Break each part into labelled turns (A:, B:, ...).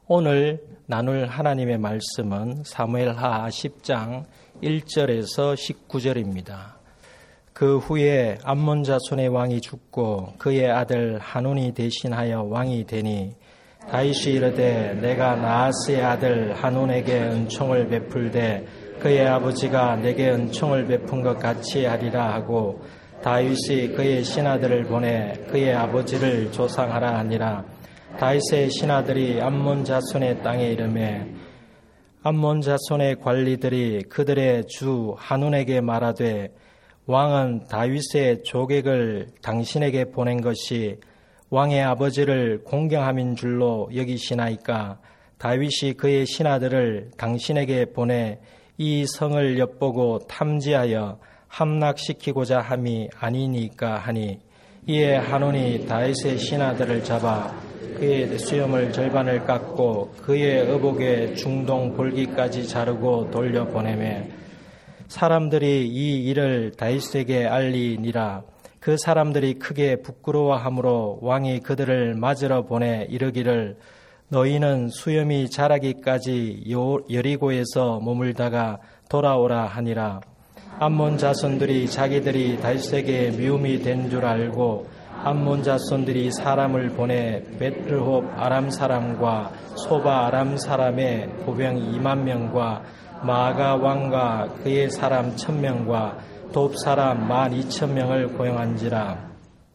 A: 오늘 나눌 하나님의 말씀은 사무엘하 10장 1절에서 19절입니다. 그 후에 암몬 자손의 왕이 죽고 그의 아들 한온이 대신하여 왕이 되니 다윗이 이르되 내가 나하스의 아들 한온에게 은총을 베풀되 그의 아버지가 내게 은총을 베푼 것 같이 하리라 하고 다윗이 그의 신하들을 보내 그의 아버지를 조상하라 하니라. 다윗의 신하들이 암몬 자손의 땅에 이르매 암몬 자손의 관리들이 그들의 주 한온에게 말하되 왕은 다윗의 조객을 당신에게 보낸 것이 왕의 아버지를 공경함인 줄로 여기시나이까? 다윗이 그의 신하들을 당신에게 보내 이 성을 엿보고 탐지하여 함락시키고자 함이 아니니까 하니, 이에 한온이 다윗의 신하들을 잡아 그의 수염을 절반을 깎고 그의 의복의 중동 볼기까지 자르고 돌려보내매 사람들이 이 일을 다윗에게 알리니라. 그 사람들이 크게 부끄러워하므로 왕이 그들을 맞으러 보내 이르기를 너희는 수염이 자라기까지 여리고에서 머물다가 돌아오라 하니라. 암몬 자손들이 자기들이 다윗에게 미움이 된 줄 알고 암몬 자손들이 사람을 보내 벳르홉 아람 사람과 소바 아람 사람의 보병 2만 명과 마아가 왕과 그의 사람 1,000명과 돕 사람 12,000명을 고용한지라.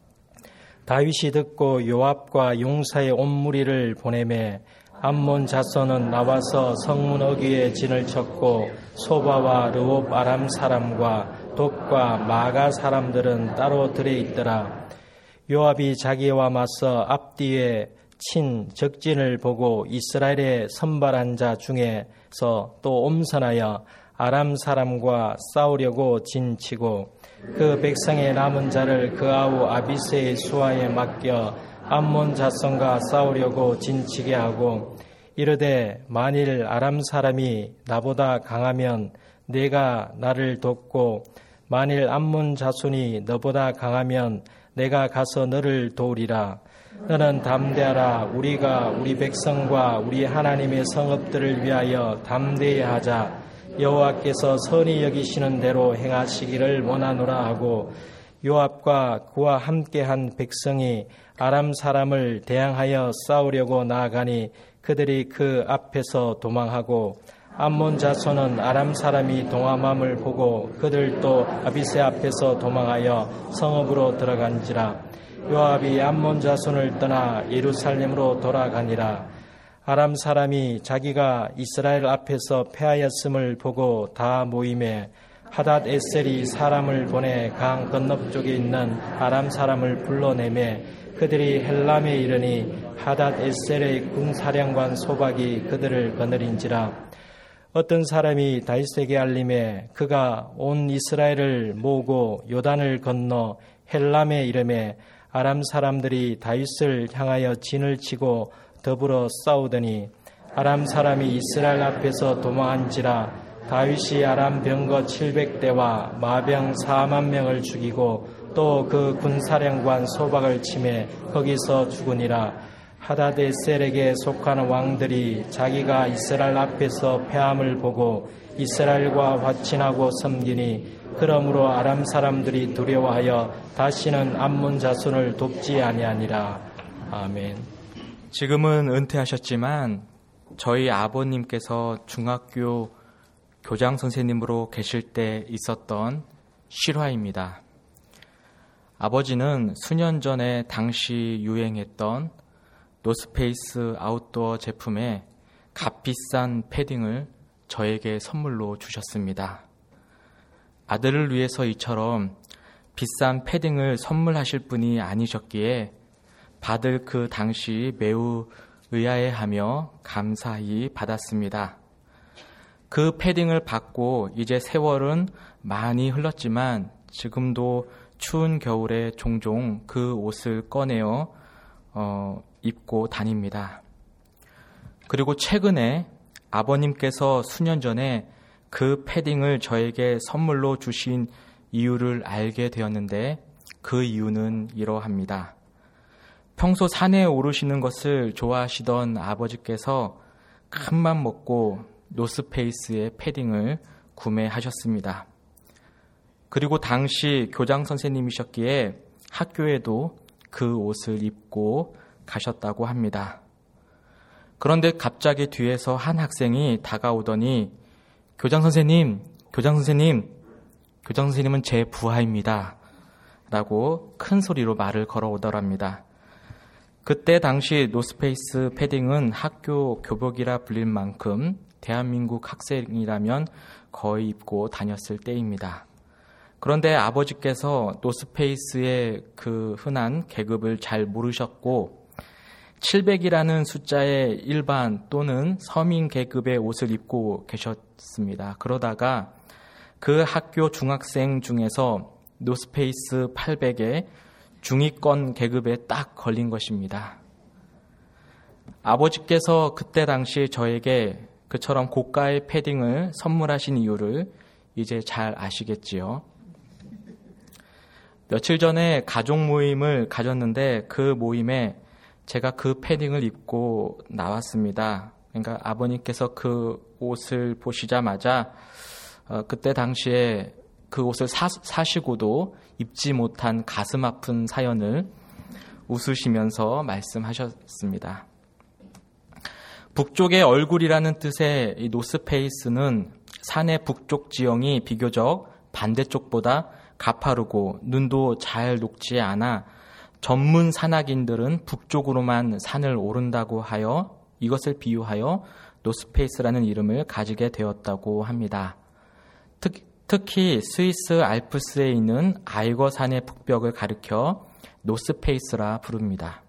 A: 다윗이 듣고 요압과 용사의 온 무리를 보내매 암몬 자손은 나와서 성문 어귀에 진을 쳤고 소바와 르홉 아람 사람과 돕과 마가 사람들은 따로 들에 있더라. 요압이 자기와 맞서 앞뒤에 친 적진을 보고 이스라엘의 선발한 자 중에서 또 엄선하여 아람 사람과 싸우려고 진치고 그 백성의 남은 자를 그 아우 아비새의 수하에 맡겨 암몬 자손과 싸우려고 진치게 하고 이르되 만일 아람 사람이 나보다 강하면 내가 나를 돕고 만일 암몬 자손이 너보다 강하면 내가 가서 너를 도우리라. 너는 담대하라. 우리가 우리 백성과 우리 하나님의 성읍들을 위하여 담대히 하자. 여호와께서 선히 여기시는 대로 행하시기를 원하노라 하고 요압과 그와 함께한 백성이 아람 사람을 대항하여 싸우려고 나아가니 그들이 그 앞에서 도망하고 암몬 자손은 아람 사람이 동함함을 보고 그들도 아비새 앞에서 도망하여 성읍으로 들어간지라. 요압이 암몬 자손을 떠나 예루살렘으로 돌아가니라. 아람 사람이 자기가 이스라엘 앞에서 패하였음을 보고 다 모임에 하닷 에셀이 사람을 보내 강 건너쪽에 있는 아람 사람을 불러내매 그들이 헬람에 이르니 하닷 에셀의 군사령관 소박이 그들을 거느린지라. 어떤 사람이 다윗에게 알림에 그가 온 이스라엘을 모으고 요단을 건너 헬람에 이르매 아람 사람들이 다윗을 향하여 진을 치고 더불어 싸우더니 아람 사람이 이스라엘 앞에서 도망한지라. 다윗이 아람 병거 700대와 마병 4만 명을 죽이고 또 그 군사령관 소박을 치매 거기서 죽으니라. 하닷에셀에게 속하는 왕들이 자기가 이스라엘 앞에서 패함을 보고 이스라엘과 화친하고 섬기니 그러므로 아람 사람들이 두려워하여 다시는 암몬 자손을 돕지 아니하니라. 아멘.
B: 지금은 은퇴하셨지만 저희 아버님께서 중학교 교장 선생님으로 계실 때 있었던 실화입니다. 아버지는 수년 전에 당시 유행했던 노스페이스 아웃도어 제품의 값비싼 패딩을 저에게 선물로 주셨습니다. 아들을 위해서 이처럼 비싼 패딩을 선물하실 분이 아니셨기에 받을 그 당시 매우 의아해하며 감사히 받았습니다. 그 패딩을 받고 이제 세월은 많이 흘렀지만 지금도 추운 겨울에 종종 그 옷을 꺼내어 입고 다닙니다. 그리고 최근에 아버님께서 수년 전에 그 패딩을 저에게 선물로 주신 이유를 알게 되었는데 그 이유는 이러합니다. 평소 산에 오르시는 것을 좋아하시던 아버지께서 큰맘 먹고 노스페이스의 패딩을 구매하셨습니다. 그리고 당시 교장 선생님이셨기에 학교에도 그 옷을 입고 가셨다고 합니다. 그런데 갑자기 뒤에서 한 학생이 다가오더니 교장 선생님은 제 부하입니다. 라고 큰 소리로 말을 걸어오더랍니다. 그때 당시 노스페이스 패딩은 학교 교복이라 불릴 만큼 대한민국 학생이라면 거의 입고 다녔을 때입니다. 그런데 아버지께서 노스페이스의 그 흔한 계급을 잘 모르셨고 700이라는 숫자의 일반 또는 서민 계급의 옷을 입고 계셨습니다. 그러다가 그 학교 중학생 중에서 노스페이스 800에 중위권 계급에 딱 걸린 것입니다. 아버지께서 그때 당시 저에게 그처럼 고가의 패딩을 선물하신 이유를 이제 잘 아시겠지요. 며칠 전에 가족 모임을 가졌는데 그 모임에 제가 그 패딩을 입고 나왔습니다. 그러니까 아버님께서 그 옷을 보시자마자 그때 당시에 그 옷을 사시고도 입지 못한 가슴 아픈 사연을 웃으시면서 말씀하셨습니다. 북쪽의 얼굴이라는 뜻의 이 노스페이스는 산의 북쪽 지형이 비교적 반대쪽보다 가파르고 눈도 잘 녹지 않아 전문 산악인들은 북쪽으로만 산을 오른다고 하여 이것을 비유하여 노스페이스라는 이름을 가지게 되었다고 합니다. 특히 스위스 알프스에 있는 아이거산의 북벽을 가리켜 노스페이스라 부릅니다.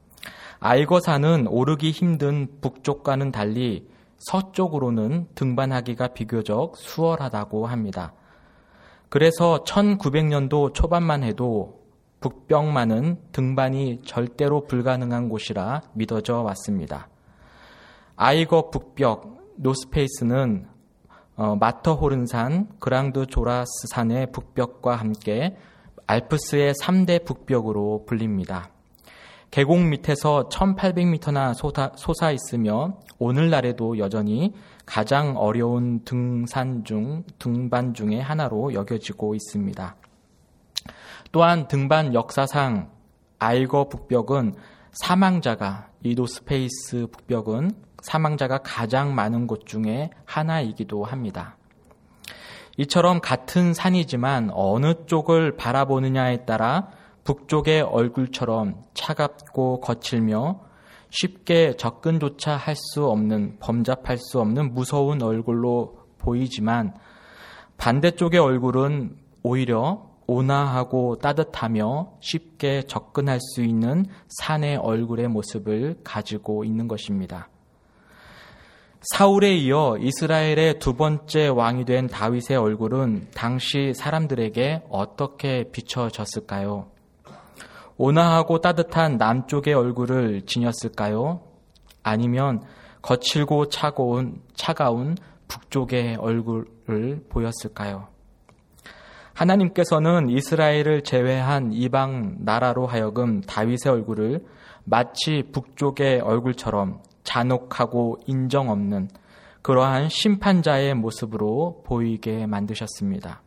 B: 아이거산은 오르기 힘든 북쪽과는 달리 서쪽으로는 등반하기가 비교적 수월하다고 합니다. 그래서 1900년도 초반만 해도 북벽만은 등반이 절대로 불가능한 곳이라 믿어져 왔습니다. 아이거 북벽 노스페이스는 마터호른산, 그랑드 조라스산의 북벽과 함께 알프스의 3대 북벽으로 불립니다. 계곡 밑에서 1800m나 솟아 있으며 오늘날에도 여전히 가장 어려운 등반 중의 하나로 여겨지고 있습니다. 또한 등반 역사상 아이거 북벽은 이 노스페이스 북벽은 사망자가 가장 많은 곳 중에 하나이기도 합니다. 이처럼 같은 산이지만 어느 쪽을 바라보느냐에 따라 북쪽의 얼굴처럼 차갑고 거칠며 쉽게 접근조차 할 수 없는, 범접할 수 없는 무서운 얼굴로 보이지만 반대쪽의 얼굴은 오히려 온화하고 따뜻하며 쉽게 접근할 수 있는 산의 얼굴의 모습을 가지고 있는 것입니다. 사울에 이어 이스라엘의 두 번째 왕이 된 다윗의 얼굴은 당시 사람들에게 어떻게 비춰졌을까요? 온화하고 따뜻한 남쪽의 얼굴을 지녔을까요? 아니면 거칠고 차가운 북쪽의 얼굴을 보였을까요? 하나님께서는 이스라엘을 제외한 이방 나라로 하여금 다윗의 얼굴을 마치 북쪽의 얼굴처럼 잔혹하고 인정 없는 그러한 심판자의 모습으로 보이게 만드셨습니다.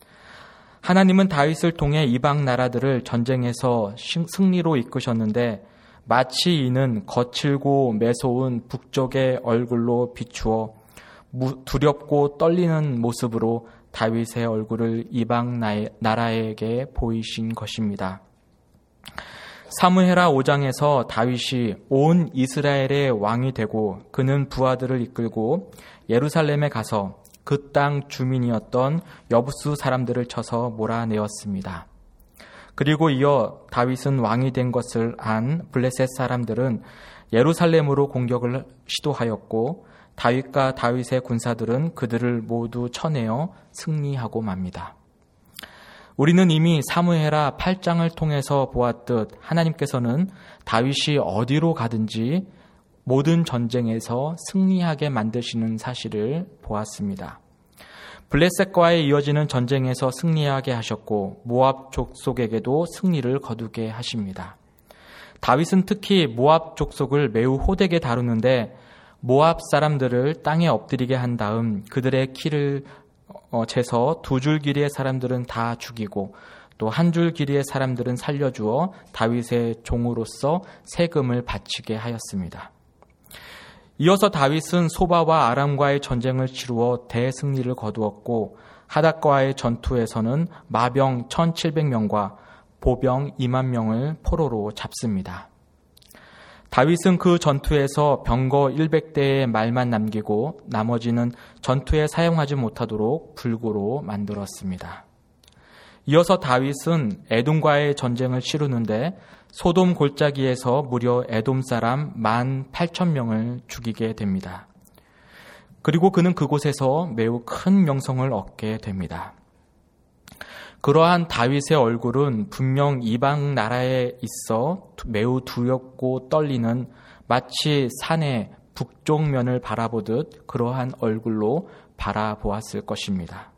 B: 하나님은 다윗을 통해 이방 나라들을 전쟁에서 승리로 이끄셨는데 마치 이는 거칠고 매서운 북쪽의 얼굴로 비추어 두렵고 떨리는 모습으로 다윗의 얼굴을 이방 나라에게 보이신 것입니다. 사무엘하 5장에서 다윗이 온 이스라엘의 왕이 되고 그는 부하들을 이끌고 예루살렘에 가서 그 땅 주민이었던 여부수 사람들을 쳐서 몰아내었습니다. 그리고 이어 다윗은 왕이 된 것을 안 블레셋 사람들은 예루살렘으로 공격을 시도하였고 다윗과 다윗의 군사들은 그들을 모두 쳐내어 승리하고 맙니다. 우리는 이미 사무엘하 8장을 통해서 보았듯 하나님께서는 다윗이 어디로 가든지 모든 전쟁에서 승리하게 만드시는 사실을 보았습니다. 블레셋과의 이어지는 전쟁에서 승리하게 하셨고 모압 족속에게도 승리를 거두게 하십니다. 다윗은 특히 모압 족속을 매우 호되게 다루는데 모압 사람들을 땅에 엎드리게 한 다음 그들의 키를 재서 2줄 길이의 사람들은 다 죽이고 또 1줄 길이의 사람들은 살려주어 다윗의 종으로서 세금을 바치게 하였습니다. 이어서 다윗은 소바와 아람과의 전쟁을 치루어 대승리를 거두었고 하닷과의 전투에서는 마병 1700명과 보병 2만 명을 포로로 잡습니다. 다윗은 그 전투에서 병거 100대의 말만 남기고 나머지는 전투에 사용하지 못하도록 불구로 만들었습니다. 이어서 다윗은 에돔과의 전쟁을 치르는데 소돔 골짜기에서 무려 에돔 사람 18,000명을 죽이게 됩니다. 그리고 그는 그곳에서 매우 큰 명성을 얻게 됩니다. 그러한 다윗의 얼굴은 분명 이방 나라에 있어 매우 두렵고 떨리는 마치 산의 북쪽 면을 바라보듯 그러한 얼굴로 바라보았을 것입니다.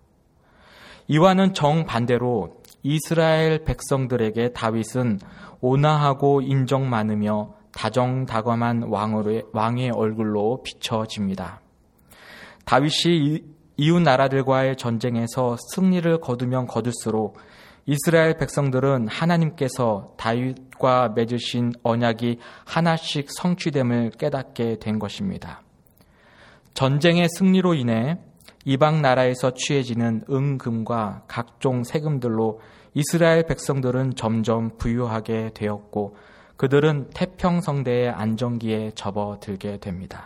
B: 이와는 정반대로 이스라엘 백성들에게 다윗은 온화하고 인정 많으며 다정다감한 왕의 얼굴로 비춰집니다. 다윗이 이웃 나라들과의 전쟁에서 승리를 거두면 거둘수록 이스라엘 백성들은 하나님께서 다윗과 맺으신 언약이 하나씩 성취됨을 깨닫게 된 것입니다. 전쟁의 승리로 인해 이방 나라에서 취해지는 은금과 각종 세금들로 이스라엘 백성들은 점점 부유하게 되었고 그들은 태평성대의 안정기에 접어들게 됩니다.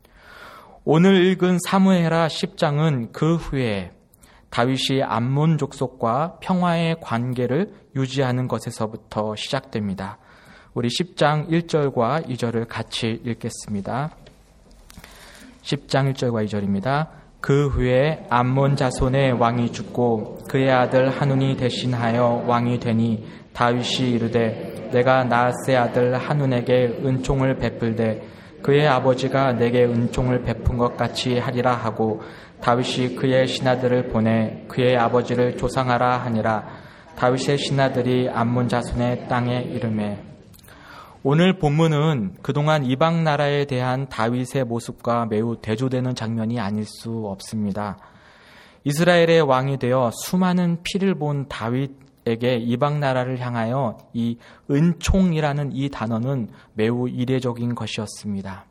B: 오늘 읽은 사무엘하 10장은 그 후에 다윗이 암몬 족속과 평화의 관계를 유지하는 것에서부터 시작됩니다. 우리 10장 1절과 2절을 같이 읽겠습니다. 10장 1절과 2절입니다. 그 후에 암몬 자손의 왕이 죽고 그의 아들 하눈이 대신하여 왕이 되니 다윗이 이르되 내가 나하스의 아들 하눈에게 은총을 베풀되 그의 아버지가 내게 은총을 베푼 것 같이 하리라 하고 다윗이 그의 신하들을 보내 그의 아버지를 조상하라 하니라. 다윗의 신하들이 암몬 자손의 땅에 이르매. 오늘 본문은 그동안 이방 나라에 대한 다윗의 모습과 매우 대조되는 장면이 아닐 수 없습니다. 이스라엘의 왕이 되어 수많은 피를 본 다윗에게 이방 나라를 향하여 이 은총이라는 이 단어는 매우 이례적인 것이었습니다.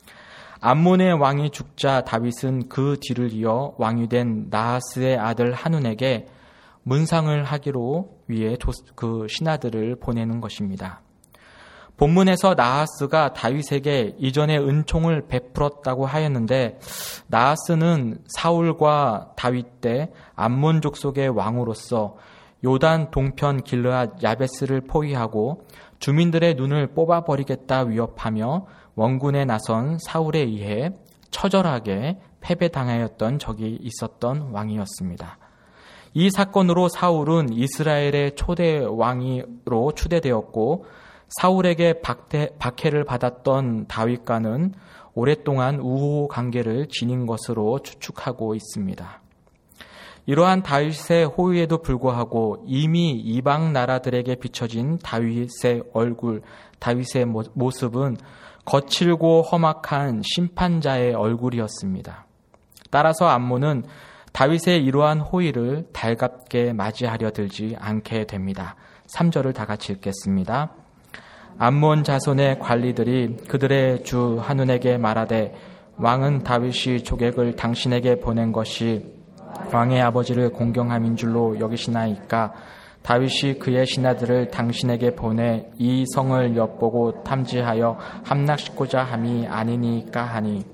B: 암몬의 왕이 죽자 다윗은 그 뒤를 이어 왕이 된 나하스의 아들 하눈에게 문상을 하기로 위해 그 신하들을 보내는 것입니다. 본문에서 나하스가 다윗에게 이전에 은총을 베풀었다고 하였는데 나하스는 사울과 다윗 때 암몬 족속의 왕으로서 요단 동편 길르앗 야베스를 포위하고 주민들의 눈을 뽑아버리겠다 위협하며 원군에 나선 사울에 의해 처절하게 패배당하였던 적이 있었던 왕이었습니다. 이 사건으로 사울은 이스라엘의 초대 왕으로 추대되었고 사울에게 박해를 받았던 다윗과는 오랫동안 우호 관계를 지닌 것으로 추측하고 있습니다. 이러한 다윗의 호의에도 불구하고 이미 이방 나라들에게 비춰진 다윗의 얼굴, 다윗의 모습은 거칠고 험악한 심판자의 얼굴이었습니다. 따라서 암몬은 다윗의 이러한 호의를 달갑게 맞이하려 들지 않게 됩니다. 3절을 다 같이 읽겠습니다. 암몬 자손의 관리들이 그들의 주 하눈에게 말하되 왕은 다윗이 조객을 당신에게 보낸 것이 왕의 아버지를 공경함인 줄로 여기시나이까? 다윗이 그의 신하들을 당신에게 보내 이 성을 엿보고 탐지하여 함락시키고자 함이 아니니까 하니.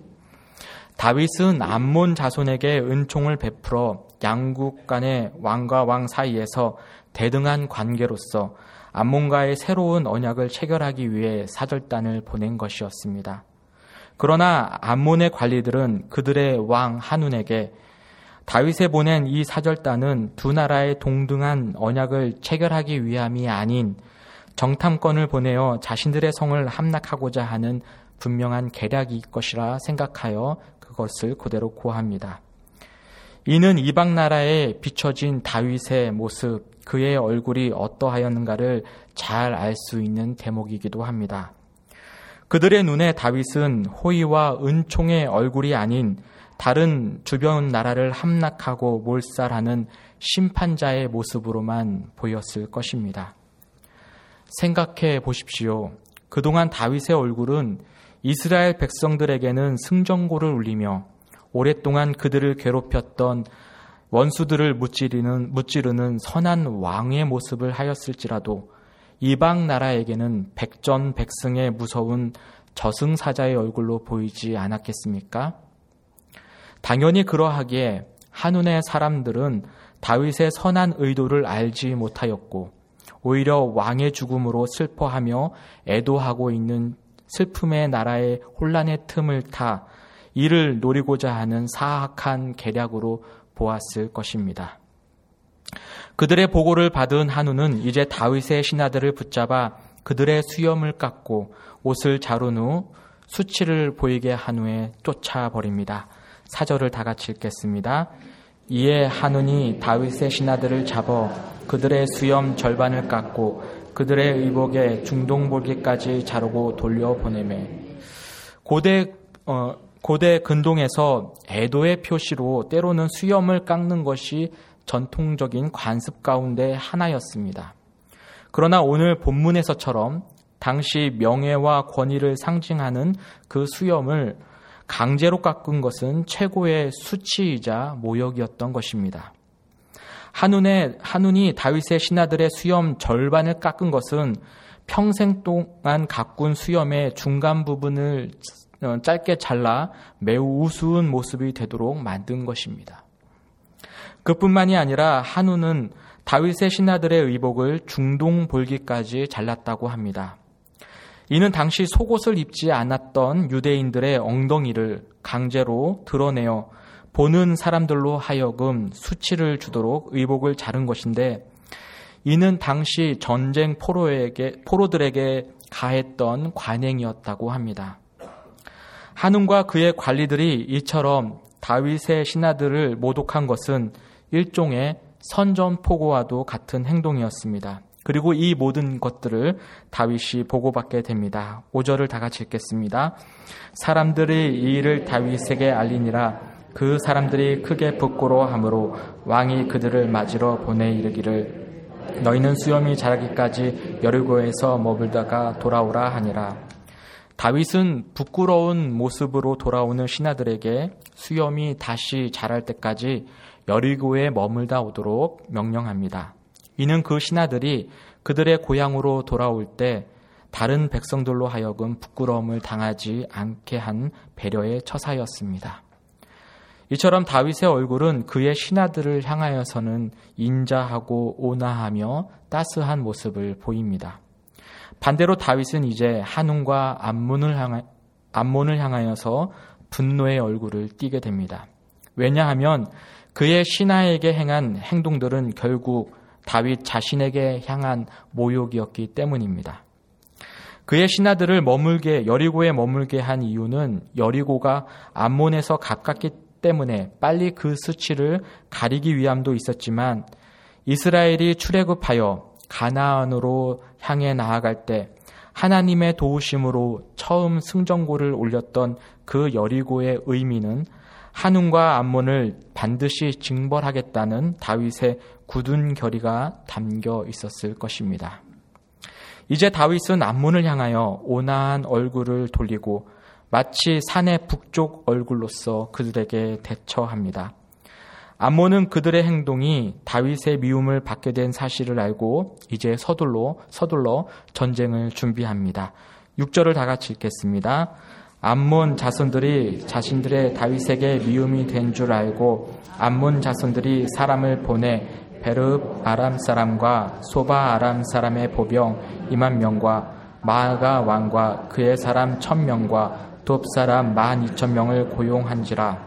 B: 다윗은 암몬 자손에게 은총을 베풀어 양국 간의 왕과 왕 사이에서 대등한 관계로서 암몬과의 새로운 언약을 체결하기 위해 사절단을 보낸 것이었습니다. 그러나 암몬의 관리들은 그들의 왕 하눈에게 다윗에 보낸 이 사절단은 두 나라의 동등한 언약을 체결하기 위함이 아닌 정탐권을 보내어 자신들의 성을 함락하고자 하는 분명한 계략일 것이라 생각하여 그것을 그대로 고합니다. 이는 이방 나라에 비춰진 다윗의 모습, 그의 얼굴이 어떠하였는가를 잘 알 수 있는 대목이기도 합니다. 그들의 눈에 다윗은 호의와 은총의 얼굴이 아닌 다른 주변 나라를 함락하고 몰살하는 심판자의 모습으로만 보였을 것입니다. 생각해 보십시오. 그동안 다윗의 얼굴은 이스라엘 백성들에게는 승전고를 울리며 오랫동안 그들을 괴롭혔던 원수들을 무찌르는 선한 왕의 모습을 하였을지라도 이방 나라에게는 백전백승의 무서운 저승사자의 얼굴로 보이지 않았겠습니까? 당연히 그러하기에 한눈의 사람들은 다윗의 선한 의도를 알지 못하였고 오히려 왕의 죽음으로 슬퍼하며 애도하고 있는 슬픔의 나라의 혼란의 틈을 타 이를 노리고자 하는 사악한 계략으로 보았을 것입니다. 그들의 보고를 받은 한우는 이제 다윗의 신하들을 붙잡아 그들의 수염을 깎고 옷을 자른 후 수치를 보이게 한 후에 쫓아버립니다. 4절을 다 같이 읽겠습니다. 이에 한운이 다윗의 신하들을 잡아 그들의 수염 절반을 깎고 그들의 의복에 중동볼기까지 자르고 돌려보내매. 고대 근동에서 애도의 표시로 때로는 수염을 깎는 것이 전통적인 관습 가운데 하나였습니다. 그러나 오늘 본문에서처럼 당시 명예와 권위를 상징하는 그 수염을 강제로 깎은 것은 최고의 수치이자 모욕이었던 것입니다. 한운이 다윗의 신하들의 수염 절반을 깎은 것은 평생 동안 가꾼 수염의 중간 부분을 짧게 잘라 매우 우스운 모습이 되도록 만든 것입니다. 그뿐만이 아니라 한운은 다윗의 신하들의 의복을 중동볼기까지 잘랐다고 합니다. 이는 당시 속옷을 입지 않았던 유대인들의 엉덩이를 강제로 드러내어 보는 사람들로 하여금 수치를 주도록 의복을 자른 것인데, 이는 당시 전쟁 포로들에게 가했던 관행이었다고 합니다. 한운과 그의 관리들이 이처럼 다윗의 신하들을 모독한 것은 일종의 선전포고와도 같은 행동이었습니다. 그리고 이 모든 것들을 다윗이 보고받게 됩니다. 5절을 다 같이 읽겠습니다. 사람들이 이 일을 다윗에게 알리니라. 그 사람들이 크게 부끄러워하므로 왕이 그들을 맞으러 보내 이르기를 너희는 수염이 자라기까지 여리고에서 머물다가 돌아오라 하니라. 다윗은 부끄러운 모습으로 돌아오는 신하들에게 수염이 다시 자랄 때까지 여리고에 머물다 오도록 명령합니다. 이는 그 신하들이 그들의 고향으로 돌아올 때 다른 백성들로 하여금 부끄러움을 당하지 않게 한 배려의 처사였습니다. 이처럼 다윗의 얼굴은 그의 신하들을 향하여서는 인자하고 온화하며 따스한 모습을 보입니다. 반대로 다윗은 이제 한운과 암몬을 향하여서 분노의 얼굴을 띠게 됩니다. 왜냐하면 그의 신하에게 행한 행동들은 결국 다윗 자신에게 향한 모욕이었기 때문입니다. 그의 신하들을 여리고에 머물게 한 이유는 여리고가 암몬에서 가깝기 때문에 빨리 그 수치를 가리기 위함도 있었지만, 이스라엘이 출애굽하여 가나안으로 향해 나아갈 때 하나님의 도우심으로 처음 승전고를 올렸던 그 여리고의 의미는 한운과 암몬을 반드시 징벌하겠다는 다윗의 굳은 결의가 담겨 있었을 것입니다. 이제 다윗은 암몬을 향하여 온화한 얼굴을 돌리고 마치 산의 북쪽 얼굴로서 그들에게 대처합니다. 암몬은 그들의 행동이 다윗의 미움을 받게 된 사실을 알고 이제 서둘러 전쟁을 준비합니다. 6절을 다 같이 읽겠습니다. 암몬 자손들이 자신들의 다윗에게 미움이 된 줄 알고 암몬 자손들이 사람을 보내 베르읍 아람 사람과 소바 아람 사람의 보병 20,000명과 마아가 왕과 그의 사람 1,000명과 돕 사람 12,000명을 고용한지라.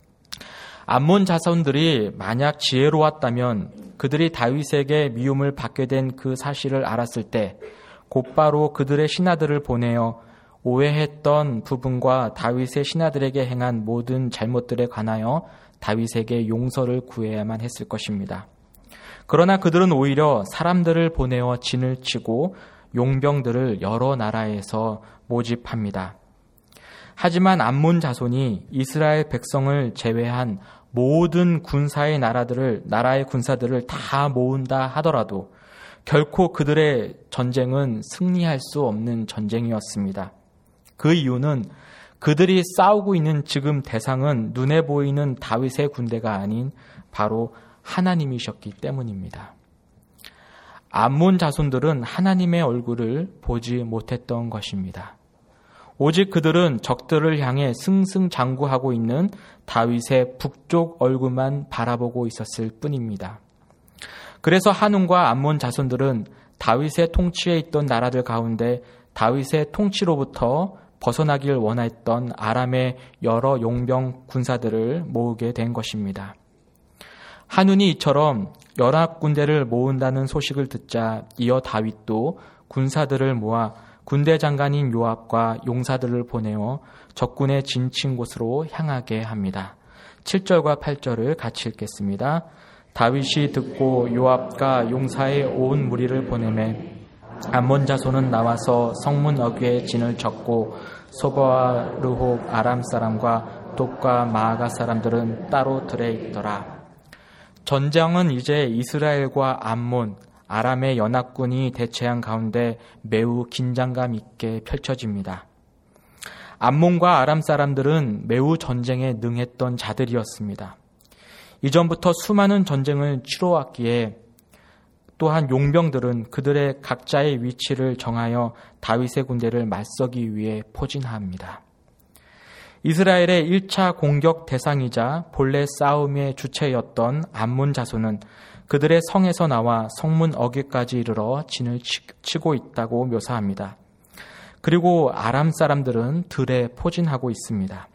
B: 암몬 자손들이 만약 지혜로웠다면 그들이 다윗에게 미움을 받게 된 그 사실을 알았을 때 곧바로 그들의 신하들을 보내어 오해했던 부분과 다윗의 신하들에게 행한 모든 잘못들에 관하여 다윗에게 용서를 구해야만 했을 것입니다. 그러나 그들은 오히려 사람들을 보내어 진을 치고 용병들을 여러 나라에서 모집합니다. 하지만 암몬 자손이 이스라엘 백성을 제외한 모든 나라의 군사들을 다 모은다 하더라도 결코 그들의 전쟁은 승리할 수 없는 전쟁이었습니다. 그 이유는 그들이 싸우고 있는 지금 대상은 눈에 보이는 다윗의 군대가 아닌 바로 하나님이셨기 때문입니다. 암몬 자손들은 하나님의 얼굴을 보지 못했던 것입니다. 오직 그들은 적들을 향해 승승장구하고 있는 다윗의 북쪽 얼굴만 바라보고 있었을 뿐입니다. 그래서 한운과 암몬 자손들은 다윗의 통치에 있던 나라들 가운데 다윗의 통치로부터 벗어나길 원했던 아람의 여러 용병 군사들을 모으게 된 것입니다. 한운이 이처럼 연합 군대를 모은다는 소식을 듣자 이어 다윗도 군사들을 모아 군대 장관인 요압과 용사들을 보내어 적군의 진친 곳으로 향하게 합니다. 7절과 8절을 같이 읽겠습니다. 다윗이 듣고 요압과 용사의 온 무리를 보내매 암몬 자손은 나와서 성문 어귀에 진을 쳤고 소바와 르홉 아람 사람과 돛과 마아가 사람들은 따로 들에 있더라. 전쟁은 이제 이스라엘과 암몬, 아람의 연합군이 대치한 가운데 매우 긴장감 있게 펼쳐집니다. 암몬과 아람 사람들은 매우 전쟁에 능했던 자들이었습니다. 이전부터 수많은 전쟁을 치러왔기에 또한 용병들은 그들의 각자의 위치를 정하여 다윗의 군대를 맞서기 위해 포진합니다. 이스라엘의 1차 공격 대상이자 본래 싸움의 주체였던 암몬 자손은 그들의 성에서 나와 성문 어귀까지 이르러 진을 치고 있다고 묘사합니다. 그리고 아람 사람들은 들에 포진하고 있습니다.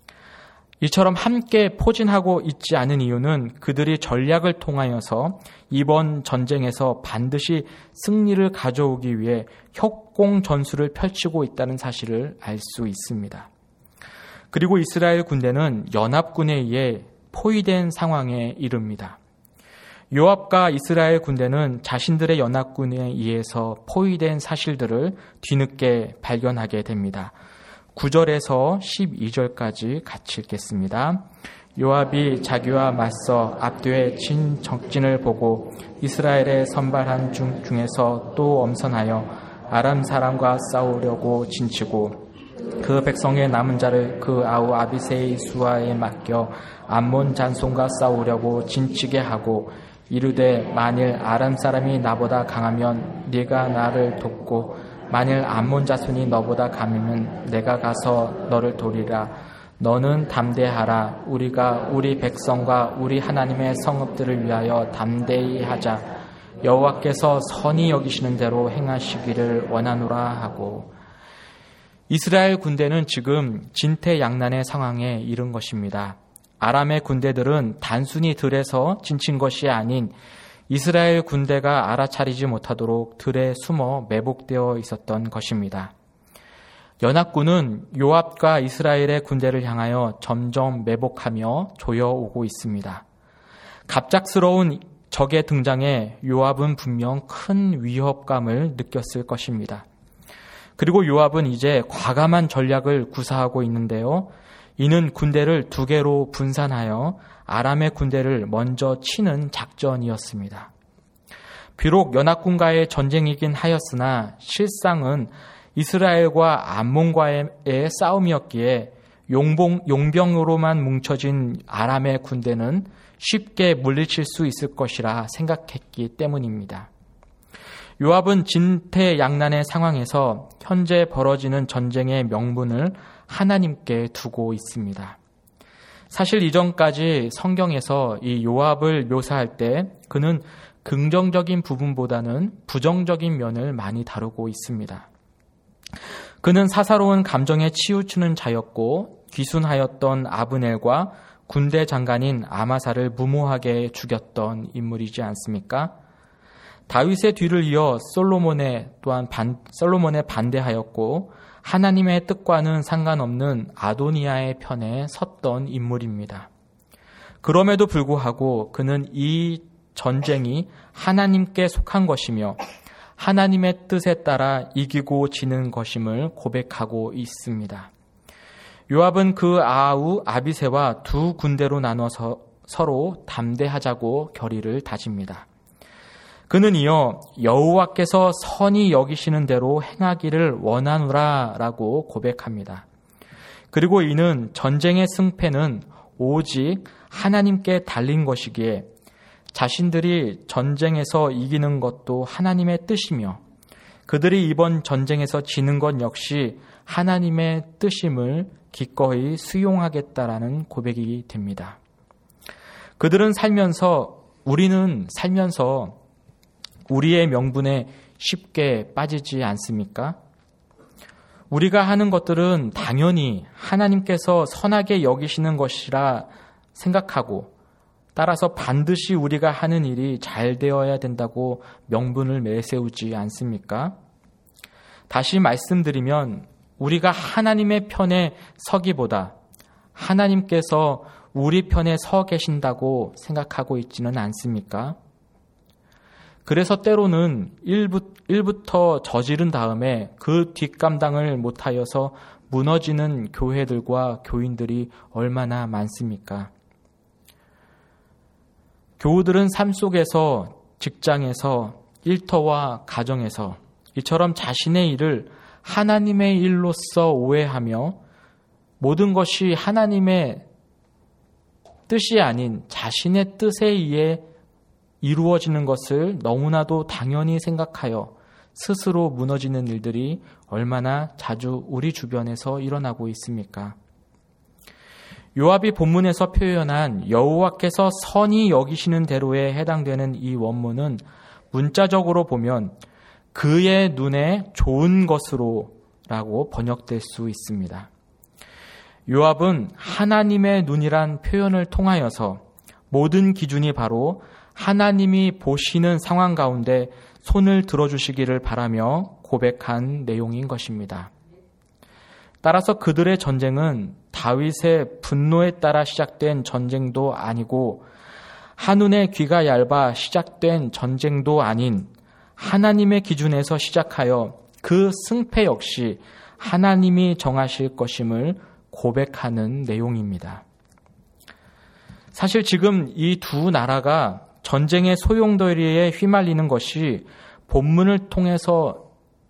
B: 이처럼 함께 포진하고 있지 않은 이유는 그들이 전략을 통하여서 이번 전쟁에서 반드시 승리를 가져오기 위해 협공 전술을 펼치고 있다는 사실을 알 수 있습니다. 그리고 이스라엘 군대는 연합군에 의해 포위된 상황에 이릅니다. 요압과 이스라엘 군대는 자신들의 연합군에 의해서 포위된 사실들을 뒤늦게 발견하게 됩니다. 9절에서 12절까지 같이 읽겠습니다. 요압이 자기와 맞서 앞뒤에 친 적진을 보고 이스라엘의 선발한 중에서 또 엄선하여 아람 사람과 싸우려고 진치고 그 백성의 남은 자를 그 아우 아비새의 수하에 맡겨 암몬 잔손과 싸우려고 진치게 하고 이르되 만일 아람 사람이 나보다 강하면 네가 나를 돕고 만일 암몬 자손이 너보다 강하면 내가 가서 너를 도리라. 너는 담대하라. 우리가 우리 백성과 우리 하나님의 성읍들을 위하여 담대히 하자. 여호와께서 선히 여기시는 대로 행하시기를 원하노라 하고. 이스라엘 군대는 지금 진퇴양난의 상황에 이른 것입니다. 아람의 군대들은 단순히 들에서 진친 것이 아닌 이스라엘 군대가 알아차리지 못하도록 들에 숨어 매복되어 있었던 것입니다. 연합군은 요압과 이스라엘의 군대를 향하여 점점 매복하며 조여오고 있습니다. 갑작스러운 적의 등장에 요압은 분명 큰 위협감을 느꼈을 것입니다. 그리고 요압은 이제 과감한 전략을 구사하고 있는데요. 이는 군대를 두 개로 분산하여 아람의 군대를 먼저 치는 작전이었습니다. 비록 연합군과의 전쟁이긴 하였으나 실상은 이스라엘과 암몬과의 싸움이었기에 용병으로만 뭉쳐진 아람의 군대는 쉽게 물리칠 수 있을 것이라 생각했기 때문입니다. 요압은 진퇴양난의 상황에서 현재 벌어지는 전쟁의 명분을 하나님께 두고 있습니다. 사실 이전까지 성경에서 이 요압을 묘사할 때 그는 긍정적인 부분보다는 부정적인 면을 많이 다루고 있습니다. 그는 사사로운 감정에 치우치는 자였고 귀순하였던 아브넬과 군대 장관인 아마사를 무모하게 죽였던 인물이지 않습니까? 다윗의 뒤를 이어 솔로몬에 반대하였고 하나님의 뜻과는 상관없는 아도니아의 편에 섰던 인물입니다. 그럼에도 불구하고 그는 이 전쟁이 하나님께 속한 것이며 하나님의 뜻에 따라 이기고 지는 것임을 고백하고 있습니다. 요압은 그 아우 아비새와 두 군대로 나눠서 서로 담대하자고 결의를 다집니다. 그는 이어 여호와께서 선히 여기시는 대로 행하기를 원하노라라고 고백합니다. 그리고 이는 전쟁의 승패는 오직 하나님께 달린 것이기에 자신들이 전쟁에서 이기는 것도 하나님의 뜻이며 그들이 이번 전쟁에서 지는 것 역시 하나님의 뜻임을 기꺼이 수용하겠다라는 고백이 됩니다. 우리는 살면서 우리의 명분에 쉽게 빠지지 않습니까? 우리가 하는 것들은 당연히 하나님께서 선하게 여기시는 것이라 생각하고 따라서 반드시 우리가 하는 일이 잘 되어야 된다고 명분을 내세우지 않습니까? 다시 말씀드리면 우리가 하나님의 편에 서기보다 하나님께서 우리 편에 서 계신다고 생각하고 있지는 않습니까? 그래서 때로는 일부터 저지른 다음에 그 뒷감당을 못하여서 무너지는 교회들과 교인들이 얼마나 많습니까? 교우들은 삶 속에서, 직장에서, 일터와 가정에서 이처럼 자신의 일을 하나님의 일로서 오해하며 모든 것이 하나님의 뜻이 아닌 자신의 뜻에 의해 이루어지는 것을 너무나도 당연히 생각하여 스스로 무너지는 일들이 얼마나 자주 우리 주변에서 일어나고 있습니까? 요압이 본문에서 표현한 여호와께서 선히 여기시는 대로에 해당되는 이 원문은 문자적으로 보면 그의 눈에 좋은 것으로 라고 번역될 수 있습니다. 요압은 하나님의 눈이란 표현을 통하여서 모든 기준이 바로 하나님이 보시는 상황 가운데 손을 들어주시기를 바라며 고백한 내용인 것입니다. 따라서 그들의 전쟁은 다윗의 분노에 따라 시작된 전쟁도 아니고 한눈에 귀가 얇아 시작된 전쟁도 아닌 하나님의 기준에서 시작하여 그 승패 역시 하나님이 정하실 것임을 고백하는 내용입니다. 사실 지금 이 두 나라가 전쟁의 소용돌이에 휘말리는 것이 본문을 통해서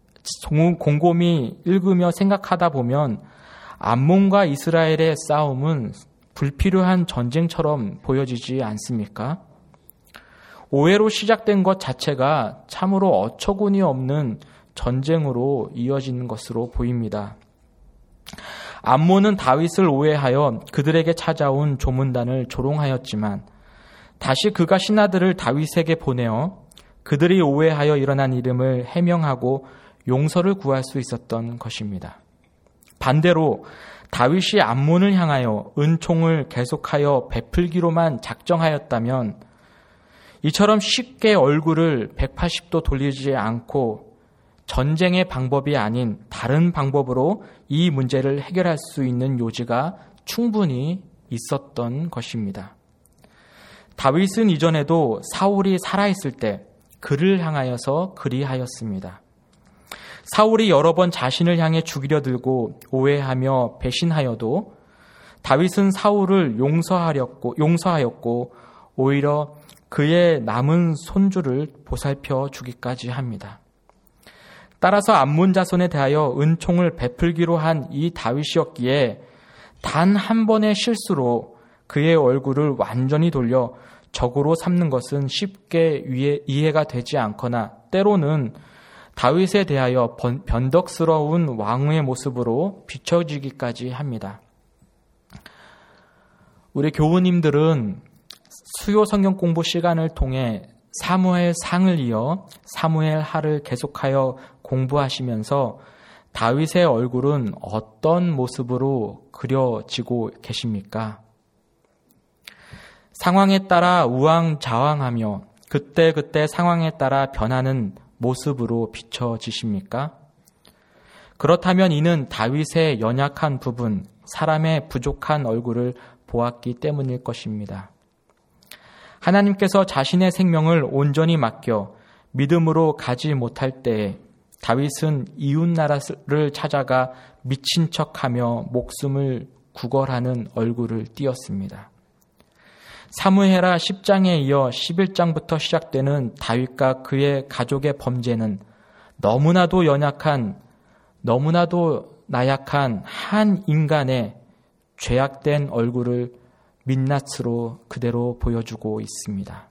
B: 곰곰이 읽으며 생각하다 보면 암몬과 이스라엘의 싸움은 불필요한 전쟁처럼 보여지지 않습니까? 오해로 시작된 것 자체가 참으로 어처구니 없는 전쟁으로 이어지는 것으로 보입니다. 암몬은 다윗을 오해하여 그들에게 찾아온 조문단을 조롱하였지만 다시 그가 신하들을 다윗에게 보내어 그들이 오해하여 일어난 일임을 해명하고 용서를 구할 수 있었던 것입니다. 반대로 다윗이 암몬을 향하여 은총을 계속하여 베풀기로만 작정하였다면 이처럼 쉽게 얼굴을 180도 돌리지 않고 전쟁의 방법이 아닌 다른 방법으로 이 문제를 해결할 수 있는 요지가 충분히 있었던 것입니다. 다윗은 이전에도 사울이 살아있을 때 그를 향하여서 그리하였습니다. 사울이 여러 번 자신을 향해 죽이려 들고 오해하며 배신하여도 다윗은 사울을 용서하였고 오히려 그의 남은 손주를 보살펴 주기까지 합니다. 따라서 암몬 자손에 대하여 은총을 베풀기로 한 이 다윗이었기에 단 한 번의 실수로 그의 얼굴을 완전히 돌려 적으로 삼는 것은 쉽게 이해가 되지 않거나 때로는 다윗에 대하여 변덕스러운 왕의 모습으로 비춰지기까지 합니다. 우리 교우님들은 수요 성경 공부 시간을 통해 사무엘 상을 이어 사무엘 하를 계속하여 공부하시면서 다윗의 얼굴은 어떤 모습으로 그려지고 계십니까? 상황에 따라 우왕좌왕하며 그때그때 상황에 따라 변하는 모습으로 비춰지십니까? 그렇다면 이는 다윗의 연약한 부분, 사람의 부족한 얼굴을 보았기 때문일 것입니다. 하나님께서 자신의 생명을 온전히 맡겨 믿음으로 가지 못할 때에 다윗은 이웃나라를 찾아가 미친 척하며 목숨을 구걸하는 얼굴을 띄었습니다. 사무엘하 10장에 이어 11장부터 시작되는 다윗과 그의 가족의 범죄는 너무나도 나약한 한 인간의 죄악된 얼굴을 민낯으로 그대로 보여주고 있습니다.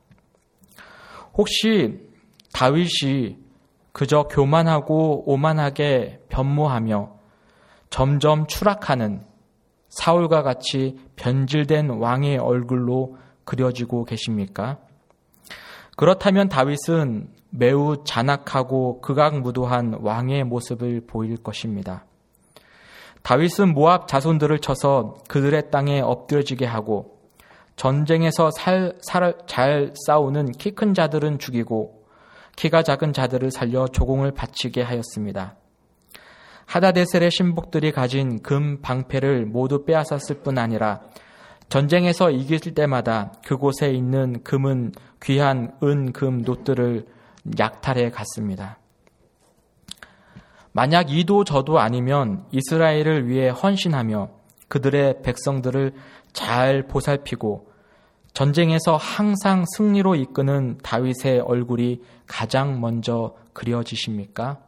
B: 혹시 다윗이 그저 교만하고 오만하게 변모하며 점점 추락하는 사울과 같이 변질된 왕의 얼굴로 그려지고 계십니까? 그렇다면 다윗은 매우 잔악하고 극악무도한 왕의 모습을 보일 것입니다. 다윗은 모압 자손들을 쳐서 그들의 땅에 엎드려지게 하고 전쟁에서 잘 싸우는 키 큰 자들은 죽이고 키가 작은 자들을 살려 조공을 바치게 하였습니다. 하다데셀의 신복들이 가진 금 방패를 모두 빼앗았을 뿐 아니라 전쟁에서 이길 때마다 그곳에 있는 금은 귀한 은, 금, 놋들을 약탈해 갔습니다. 만약 이도 저도 아니면 이스라엘을 위해 헌신하며 그들의 백성들을 잘 보살피고 전쟁에서 항상 승리로 이끄는 다윗의 얼굴이 가장 먼저 그려지십니까?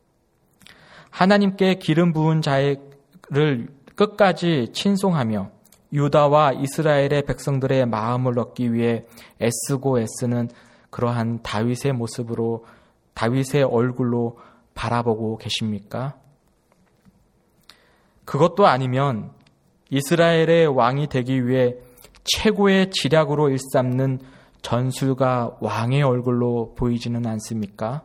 B: 하나님께 기름 부은 자를 끝까지 친송하며 유다와 이스라엘의 백성들의 마음을 얻기 위해 애쓰고 애쓰는 그러한 다윗의 모습으로, 다윗의 얼굴로 바라보고 계십니까? 그것도 아니면 이스라엘의 왕이 되기 위해 최고의 지략으로 일삼는 전술가 왕의 얼굴로 보이지는 않습니까?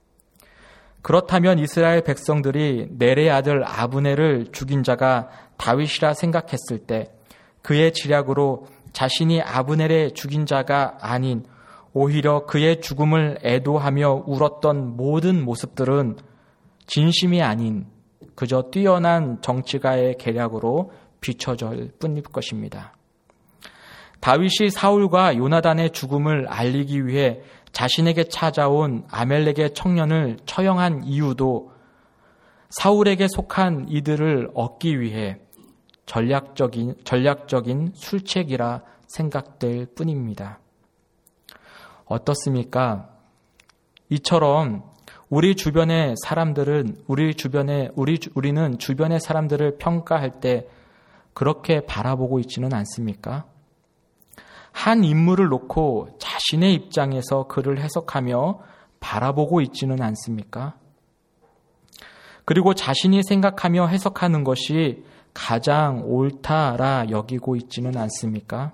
B: 그렇다면 이스라엘 백성들이 넬의 아들 아브넬을 죽인 자가 다윗이라 생각했을 때 그의 지략으로 자신이 아브넬의 죽인 자가 아닌 오히려 그의 죽음을 애도하며 울었던 모든 모습들은 진심이 아닌 그저 뛰어난 정치가의 계략으로 비춰질 뿐일 것입니다. 다윗이 사울과 요나단의 죽음을 알리기 위해 자신에게 찾아온 아멜렉의 청년을 처형한 이유도 사울에게 속한 이들을 얻기 위해 전략적인 술책이라 생각될 뿐입니다. 어떻습니까? 이처럼 우리는 주변의 사람들을 평가할 때 그렇게 바라보고 있지는 않습니까? 한 인물을 놓고 자신의 입장에서 그를 해석하며 바라보고 있지는 않습니까? 그리고 자신이 생각하며 해석하는 것이 가장 옳다라 여기고 있지는 않습니까?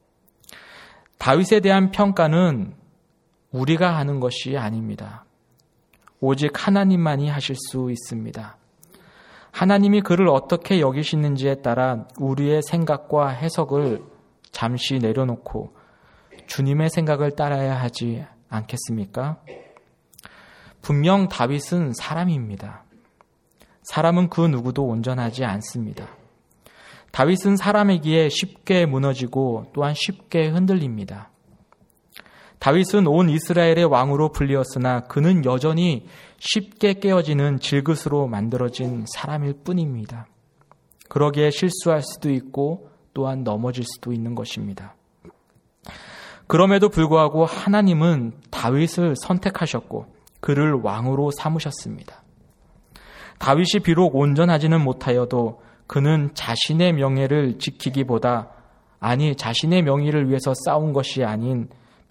B: 다윗에 대한 평가는 우리가 하는 것이 아닙니다. 오직 하나님만이 하실 수 있습니다. 하나님이 그를 어떻게 여기시는지에 따라 우리의 생각과 해석을 잠시 내려놓고 주님의 생각을 따라야 하지 않겠습니까? 분명 다윗은 사람입니다. 사람은 그 누구도 온전하지 않습니다. 다윗은 사람이기에 쉽게 무너지고 또한 쉽게 흔들립니다. 다윗은 온 이스라엘의 왕으로 불리었으나 그는 여전히 쉽게 깨어지는 질그스로 만들어진 사람일 뿐입니다. 그러기에 실수할 수도 있고 또한 넘어질 수도 있는 것입니다. 그럼에도 불구하고 하나님은 다윗을 선택하셨고 그를 왕으로 삼으셨습니다. 다윗이 비록 온전하지는 못하여도 그는 자신의 명예를 지키기보다 자신의 명예를 위해서 싸운 것이 아닌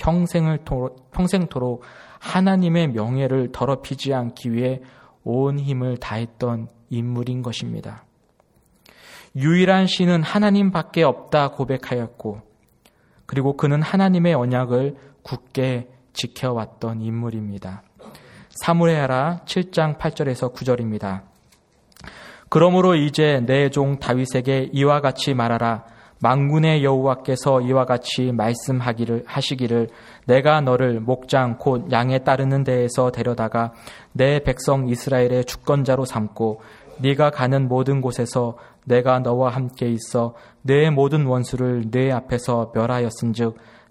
B: 평생토록 하나님의 명예를 더럽히지 않기 위해 온 힘을 다했던 인물인 것입니다. 유일한 신은 하나님밖에 없다 고백하였고 그리고 그는 하나님의 언약을 굳게 지켜왔던 인물입니다. 사무엘하 7장 8절에서 9절입니다. 그러므로 이제 내 종 다윗에게 이와 같이 말하라. 만군의 여호와께서 이와 같이 말씀하시기를 내가 너를 목장 곧 양에 따르는 데에서 데려다가 내 백성 이스라엘의 주권자로 삼고 네가 가는 모든 곳에서 내가 너와 함께 있어 내 모든 원수를 네 앞에서 멸하였은즉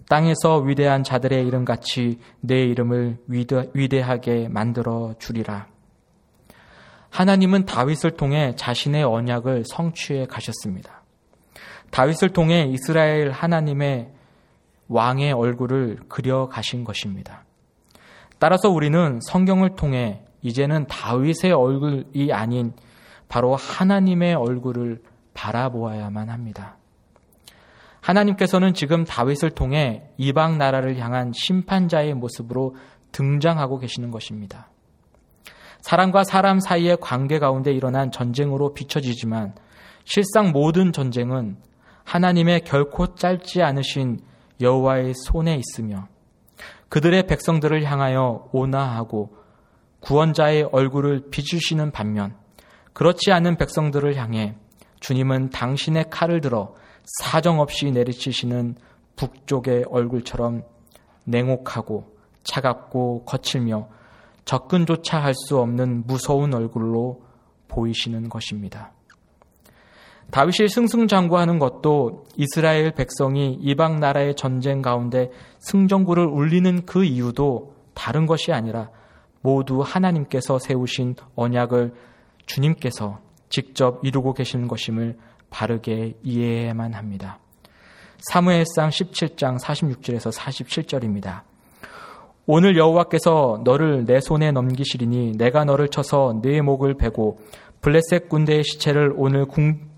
B: 땅에서 위대한 자들의 이름같이 내 이름을 위대하게 만들어 주리라. 하나님은 다윗을 통해 자신의 언약을 성취해 가셨습니다. 다윗을 통해 이스라엘 하나님의 왕의 얼굴을 그려 가신 것입니다. 따라서 우리는 성경을 통해 이제는 다윗의 얼굴이 아닌 바로 하나님의 얼굴을 바라보아야만 합니다. 하나님께서는 지금 다윗을 통해 이방 나라를 향한 심판자의 모습으로 등장하고 계시는 것입니다. 사람과 사람 사이의 관계 가운데 일어난 전쟁으로 비춰지지만 실상 모든 전쟁은 하나님의 결코 짧지 않으신 여호와의 손에 있으며 그들의 백성들을 향하여 온화하고 구원자의 얼굴을 비추시는 반면 그렇지 않은 백성들을 향해 주님은 당신의 칼을 들어 사정없이 내리치시는 북쪽의 얼굴처럼 냉혹하고 차갑고 거칠며 접근조차 할 수 없는 무서운 얼굴로 보이시는 것입니다. 다윗이 승승장구하는 것도 이스라엘 백성이 이방 나라의 전쟁 가운데 승전구를 울리는 그 이유도 다른 것이 아니라 모두 하나님께서 세우신 언약을 주님께서 직접 이루고 계시는 것임을 바르게 이해해야만 합니다. 사무엘상 17장 46절에서 47절입니다. 오늘 여호와께서 너를 내 손에 넘기시리니 내가 너를 쳐서 네 목을 베고 블레셋 군대의 시체를 오늘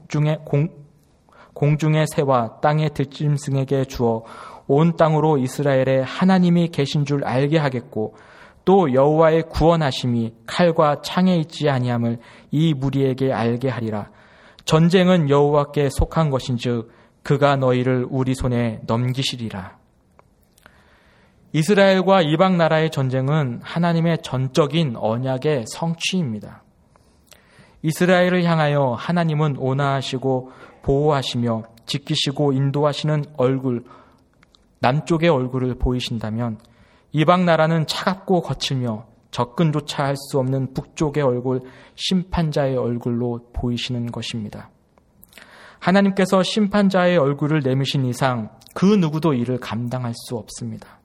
B: 공중의 새와 땅의 들짐승에게 주어 온 땅으로 이스라엘에 하나님이 계신 줄 알게 하겠고 또 여호와의 구원하심이 칼과 창에 있지 아니함을 이 무리에게 알게 하리라. 전쟁은 여호와께 속한 것인즉 그가 너희를 우리 손에 넘기시리라. 이스라엘과 이방 나라의 전쟁은 하나님의 전적인 언약의 성취입니다. 이스라엘을 향하여 하나님은 온화하시고 보호하시며 지키시고 인도하시는 얼굴, 남쪽의 얼굴을 보이신다면 이방 나라는 차갑고 거칠며 접근조차 할 수 없는 북쪽의 얼굴, 심판자의 얼굴로 보이시는 것입니다. 하나님께서 심판자의 얼굴을 내미신 이상 그 누구도 이를 감당할 수 없습니다.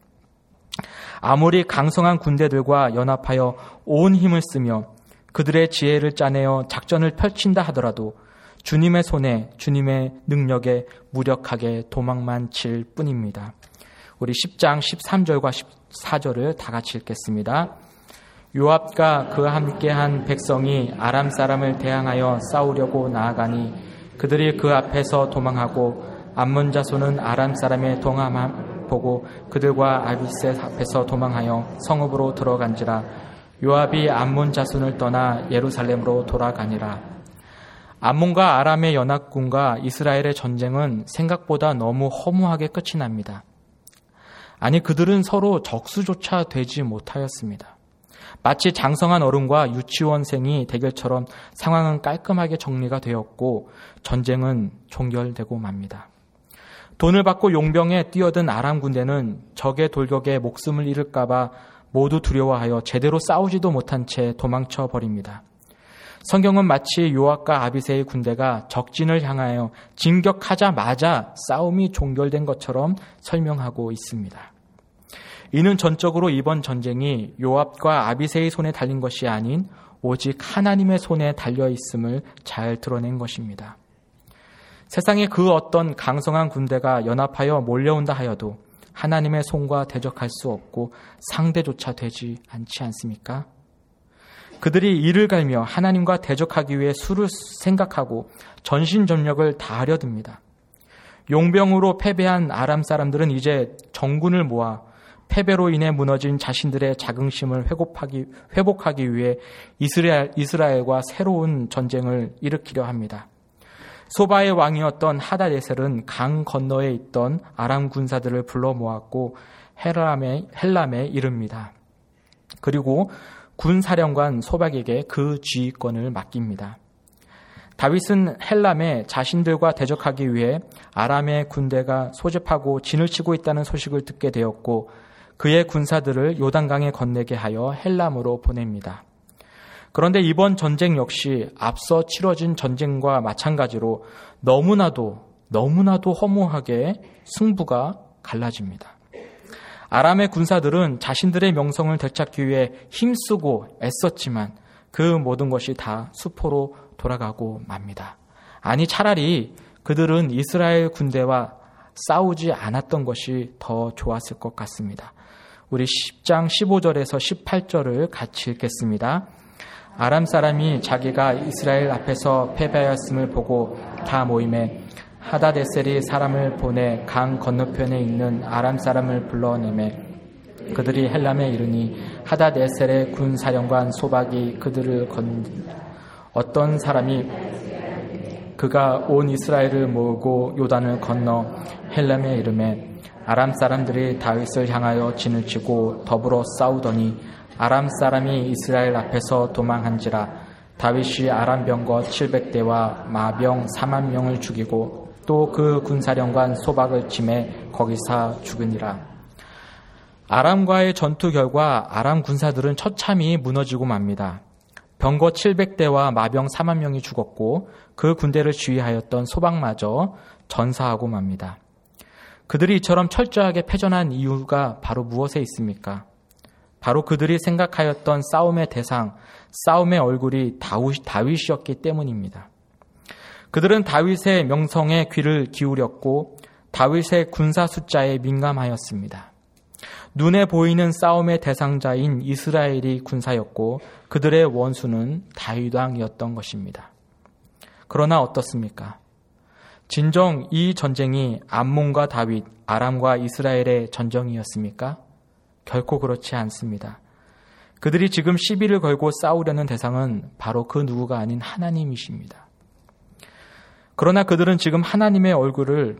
B: 아무리 강성한 군대들과 연합하여 온 힘을 쓰며 그들의 지혜를 짜내어 작전을 펼친다 하더라도 주님의 손에 주님의 능력에 무력하게 도망만 칠 뿐입니다. 우리 10장 13절과 14절을 다 같이 읽겠습니다. 요압과 그와 함께한 백성이 아람 사람을 대항하여 싸우려고 나아가니 그들이 그 앞에서 도망하고 암몬 자손은 아람 사람의 동함함 보고 그들과 아비셋 앞에서 도망하여 성읍으로 들어간지라. 요압이 암몬 자손을 떠나 예루살렘으로 돌아가니라. 암몬과 아람의 연합군과 이스라엘의 전쟁은 생각보다 너무 허무하게 끝이 납니다. 아니 그들은 서로 적수조차 되지 못하였습니다. 마치 장성한 어른과 유치원생이 대결처럼 상황은 깔끔하게 정리가 되었고 전쟁은 종결되고 맙니다. 돈을 받고 용병에 뛰어든 아람 군대는 적의 돌격에 목숨을 잃을까 봐 모두 두려워하여 제대로 싸우지도 못한 채 도망쳐 버립니다. 성경은 마치 요압과 아비새의 군대가 적진을 향하여 진격하자마자 싸움이 종결된 것처럼 설명하고 있습니다. 이는 전적으로 이번 전쟁이 요압과 아비새의 손에 달린 것이 아닌 오직 하나님의 손에 달려 있음을 잘 드러낸 것입니다. 세상에 그 어떤 강성한 군대가 연합하여 몰려온다 하여도 하나님의 손과 대적할 수 없고 상대조차 되지 않지 않습니까? 그들이 이를 갈며 하나님과 대적하기 위해 수를 생각하고 전신전력을 다하려 듭니다. 용병으로 패배한 아람 사람들은 이제 정군을 모아 패배로 인해 무너진 자신들의 자긍심을 회복하기 위해 이스라엘과 새로운 전쟁을 일으키려 합니다. 소바의 왕이었던 하다데셀은 강 건너에 있던 아람 군사들을 불러 모았고 헬람에 이릅니다. 그리고 군사령관 소박에게 그 지휘권을 맡깁니다. 다윗은 헬람에 자신들과 대적하기 위해 아람의 군대가 소집하고 진을 치고 있다는 소식을 듣게 되었고 그의 군사들을 요단강에 건네게 하여 헬람으로 보냅니다. 그런데 이번 전쟁 역시 앞서 치러진 전쟁과 마찬가지로 너무나도 허무하게 승부가 갈라집니다. 아람의 군사들은 자신들의 명성을 되찾기 위해 힘쓰고 애썼지만 그 모든 것이 다 수포로 돌아가고 맙니다. 아니, 차라리 그들은 이스라엘 군대와 싸우지 않았던 것이 더 좋았을 것 같습니다. 우리 10장 15절에서 18절을 같이 읽겠습니다. 아람 사람이 자기가 이스라엘 앞에서 패배하였음을 보고 다 모임에 하다데셀이 사람을 보내 강 건너편에 있는 아람 사람을 불러내매 그들이 헬람에 이르니 하다데셀의 군사령관 소박이 그들을 어떤 사람이 그가 온 이스라엘을 모으고 요단을 건너 헬람에 이르매 아람 사람들이 다윗을 향하여 진을 치고 더불어 싸우더니 아람 사람이 이스라엘 앞에서 도망한지라 다윗이 아람 병거 700대와 마병 4만 명을 죽이고 또 그 군사령관 소박을 치매 거기서 죽으니라. 아람과의 전투 결과 아람 군사들은 처참히 무너지고 맙니다. 병거 700대와 마병 4만 명이 죽었고 그 군대를 지휘하였던 소박마저 전사하고 맙니다. 그들이 이처럼 철저하게 패전한 이유가 바로 무엇에 있습니까? 바로 그들이 생각하였던 싸움의 대상, 싸움의 얼굴이 다윗이었기 때문입니다. 그들은 다윗의 명성에 귀를 기울였고 다윗의 군사 숫자에 민감하였습니다. 눈에 보이는 싸움의 대상자인 이스라엘이 군사였고 그들의 원수는 다윗 왕이었던 것입니다. 그러나 어떻습니까? 진정 이 전쟁이 암몬과 다윗, 아람과 이스라엘의 전쟁이었습니까? 결코 그렇지 않습니다. 그들이 지금 시비를 걸고 싸우려는 대상은 바로 그 누구가 아닌 하나님이십니다. 그러나 그들은 하나님의 얼굴을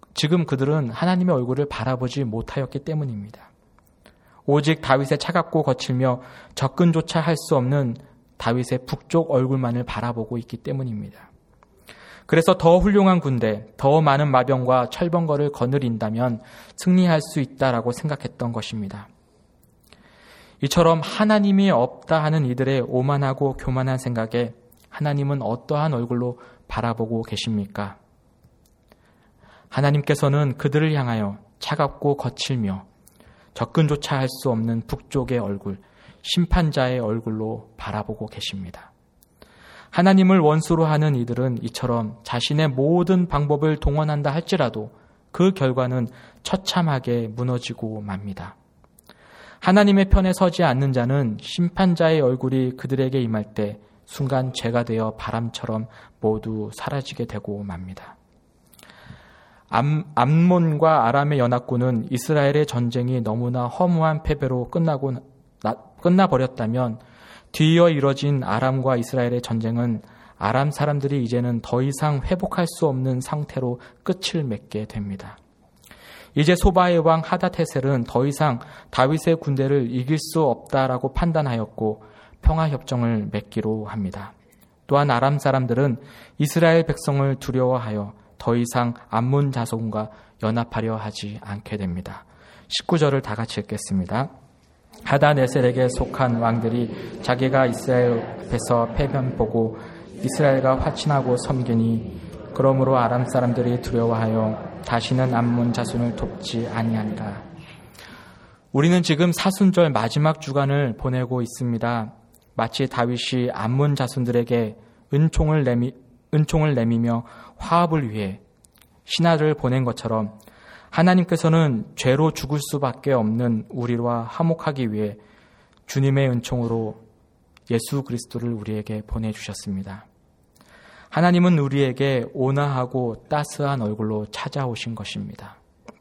B: 바라보지 못하였기 때문입니다. 오직 다윗의 차갑고 거칠며 접근조차 할 수 없는 다윗의 북쪽 얼굴만을 바라보고 있기 때문입니다. 그래서 더 훌륭한 군대, 더 많은 마병과 철병거를 거느린다면 승리할 수 있다라고 생각했던 것입니다. 이처럼 하나님이 없다 하는 이들의 오만하고 교만한 생각에 하나님은 어떠한 얼굴로 바라보고 계십니까? 하나님께서는 그들을 향하여 차갑고 거칠며 접근조차 할 수 없는 북쪽의 얼굴, 심판자의 얼굴로 바라보고 계십니다. 하나님을 원수로 하는 이들은 이처럼 자신의 모든 방법을 동원한다 할지라도 그 결과는 처참하게 무너지고 맙니다. 하나님의 편에 서지 않는 자는 심판자의 얼굴이 그들에게 임할 때 순간 죄가 되어 바람처럼 모두 사라지게 되고 맙니다. 암몬과 아람의 연합군은 이스라엘의 전쟁이 너무나 허무한 패배로 끝나버렸다면 뒤이어 이뤄진 아람과 이스라엘의 전쟁은 아람 사람들이 이제는 더 이상 회복할 수 없는 상태로 끝을 맺게 됩니다. 이제 소바의 왕 하닷헤셀은 더 이상 다윗의 군대를 이길 수 없다라고 판단하였고 평화협정을 맺기로 합니다. 또한 아람 사람들은 이스라엘 백성을 두려워하여 더 이상 암몬 자손과 연합하려 하지 않게 됩니다. 19절을 다 같이 읽겠습니다. 하다네셀에게 속한 왕들이 자기가 이스라엘 앞에서 패변 보고 이스라엘과 화친하고 섬기니 그러므로 아람 사람들이 두려워하여 다시는 암몬 자손을 돕지 아니하니라. 우리는 지금 사순절 마지막 주간을 보내고 있습니다. 마치 다윗이 암몬 자손들에게 은총을 내미며 화합을 위해 신하를 보낸 것처럼 하나님께서는 죄로 죽을 수밖에 없는 우리와 화목하기 위해 주님의 은총으로 예수 그리스도를 우리에게 보내주셨습니다. 하나님은 우리에게 온화하고 따스한 얼굴로 찾아오신 것입니다.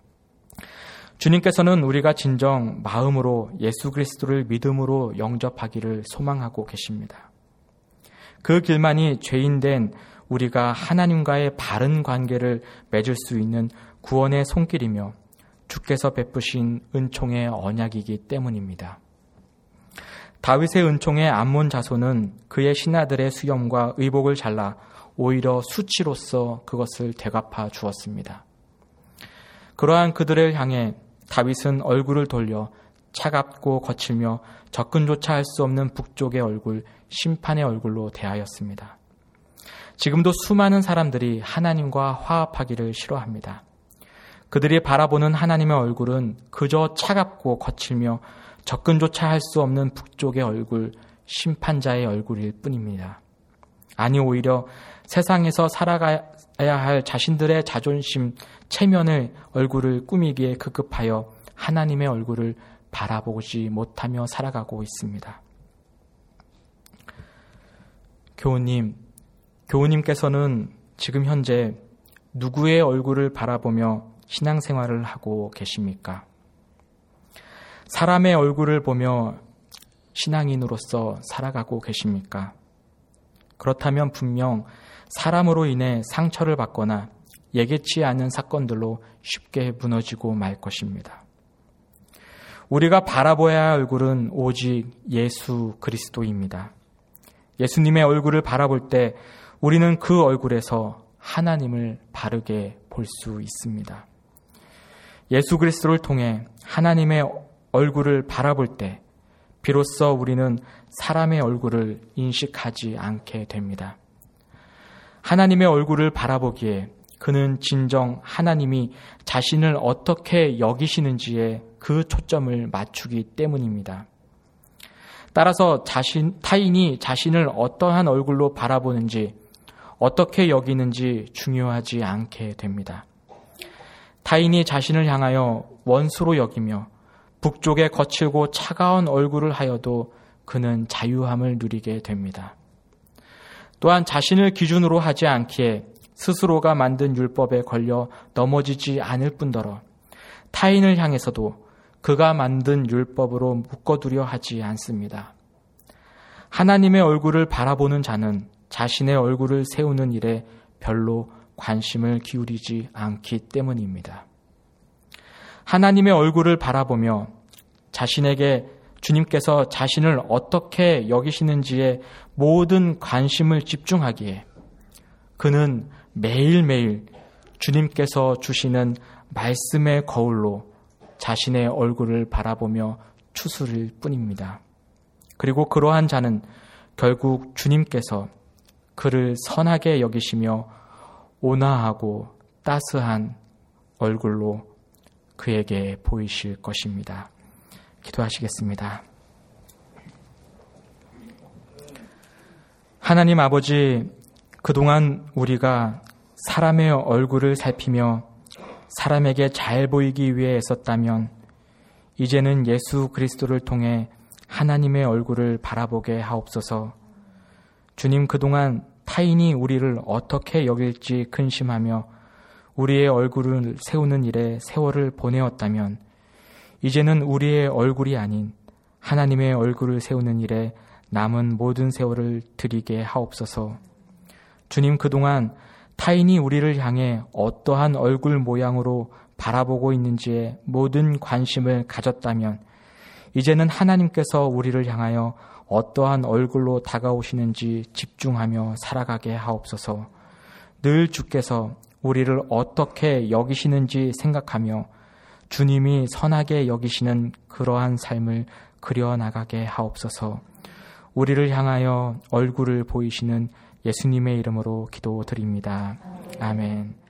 B: 주님께서는 우리가 진정 마음으로 예수 그리스도를 믿음으로 영접하기를 소망하고 계십니다. 그 길만이 죄인된 우리가 하나님과의 바른 관계를 맺을 수 있는 구원의 손길이며 주께서 베푸신 은총의 언약이기 때문입니다. 다윗의 은총의 암몬 자손은 그의 신하들의 수염과 의복을 잘라 오히려 수치로서 그것을 되갚아 주었습니다. 그러한 그들을 향해 다윗은 얼굴을 돌려 차갑고 거칠며 접근조차 할 수 없는 북쪽의 얼굴, 심판의 얼굴로 대하였습니다. 지금도 수많은 사람들이 하나님과 화합하기를 싫어합니다. 그들이 바라보는 하나님의 얼굴은 그저 차갑고 거칠며 접근조차 할 수 없는 북쪽의 얼굴, 심판자의 얼굴일 뿐입니다. 아니, 오히려 세상에서 살아가야 할 자신들의 자존심, 체면의 얼굴을 꾸미기에 급급하여 하나님의 얼굴을 바라보지 못하며 살아가고 있습니다. 교우님께서는 지금 현재 누구의 얼굴을 바라보며 신앙생활을 하고 계십니까? 사람의 얼굴을 보며 신앙인으로서 살아가고 계십니까? 그렇다면 분명 사람으로 인해 상처를 받거나 예기치 않은 사건들로 쉽게 무너지고 말 것입니다. 우리가 바라보아야 할 얼굴은 오직 예수 그리스도입니다. 예수님의 얼굴을 바라볼 때 우리는 그 얼굴에서 하나님을 바르게 볼 수 있습니다. 예수 그리스도를 통해 하나님의 얼굴을 바라볼 때 비로소 우리는 사람의 얼굴을 인식하지 않게 됩니다. 하나님의 얼굴을 바라보기에 그는 진정 하나님이 자신을 어떻게 여기시는지에 그 초점을 맞추기 때문입니다. 따라서 타인이 자신을 어떠한 얼굴로 바라보는지, 어떻게 여기는지 중요하지 않게 됩니다. 타인이 자신을 향하여 원수로 여기며 북쪽의 거칠고 차가운 얼굴을 하여도 그는 자유함을 누리게 됩니다. 또한 자신을 기준으로 하지 않기에 스스로가 만든 율법에 걸려 넘어지지 않을 뿐더러 타인을 향해서도 그가 만든 율법으로 묶어두려 하지 않습니다. 하나님의 얼굴을 바라보는 자는 자신의 얼굴을 세우는 일에 별로 관심을 기울이지 않기 때문입니다. 하나님의 얼굴을 바라보며 자신에게 주님께서 자신을 어떻게 여기시는지에 모든 관심을 집중하기에 그는 매일매일 주님께서 주시는 말씀의 거울로 자신의 얼굴을 바라보며 추스릴 뿐입니다. 그리고 그러한 자는 결국 주님께서 그를 선하게 여기시며 온화하고 따스한 얼굴로 그에게 보이실 것입니다. 기도하시겠습니다. 하나님 아버지, 그동안 우리가 사람의 얼굴을 살피며 사람에게 잘 보이기 위해 애썼다면 이제는 예수 그리스도를 통해 하나님의 얼굴을 바라보게 하옵소서. 주님, 그동안 타인이 우리를 어떻게 여길지 근심하며 우리의 얼굴을 세우는 일에 세월을 보내었다면 이제는 우리의 얼굴이 아닌 하나님의 얼굴을 세우는 일에 남은 모든 세월을 드리게 하옵소서. 주님, 그동안 타인이 우리를 향해 어떠한 얼굴 모양으로 바라보고 있는지에 모든 관심을 가졌다면 이제는 하나님께서 우리를 향하여 어떠한 얼굴로 다가오시는지 집중하며 살아가게 하옵소서. 늘 주께서 우리를 어떻게 여기시는지 생각하며 주님이 선하게 여기시는 그러한 삶을 그려나가게 하옵소서. 우리를 향하여 얼굴을 보이시는 예수님의 이름으로 기도드립니다. 아멘.